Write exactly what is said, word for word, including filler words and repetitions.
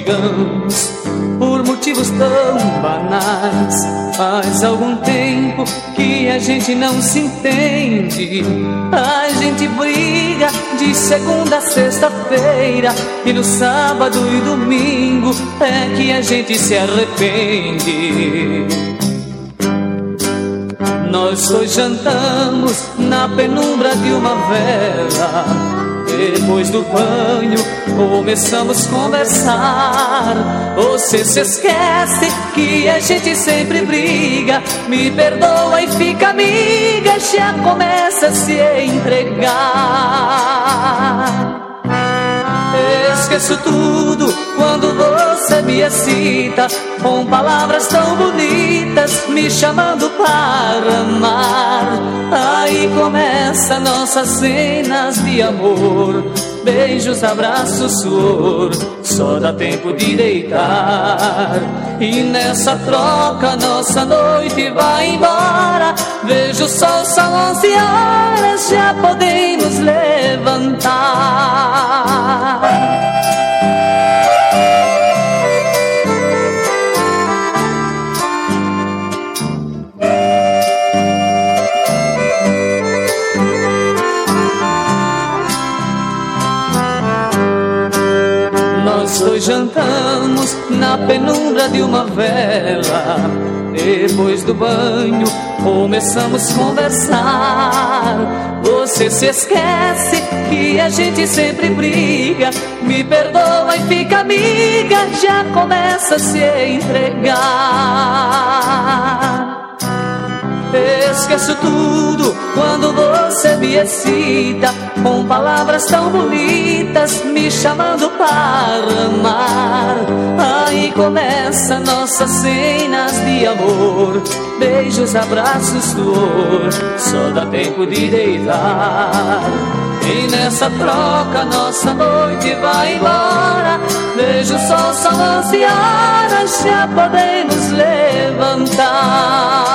brigamos por motivos tão banais. Faz algum tempo que a gente não se entende. A gente briga de segunda a sexta-feira, e no sábado e domingo é que a gente se arrepende. Nós dois jantamos na penumbra de uma vela. Depois do banho começamos a conversar. Você se esquece que a gente sempre briga. Me perdoa e fica amiga, já começa a se entregar. Esqueço tudo quando você me excita, com palavras tão bonitas, me chamando para amar. Aí começa nossas cenas de amor, beijos, abraços, suor, só dá tempo de deitar. E nessa troca nossa noite vai embora. Vejo o sol, são onze horas, já podemos levantar. Nós dois jantamos na penumbra de uma vela. Depois do banho começamos a conversar. Você se esquece que a gente sempre briga. Me perdoa e fica amiga, já começa a se entregar. Esqueço tudo quando você me excita, com palavras tão bonitas, me chamando para amar. Aí começa nossas cenas de amor, beijos, abraços, suor, só dá tempo de deitar. E nessa troca nossa noite vai embora. Vejo o sol, são onze horas, já podemos levantar.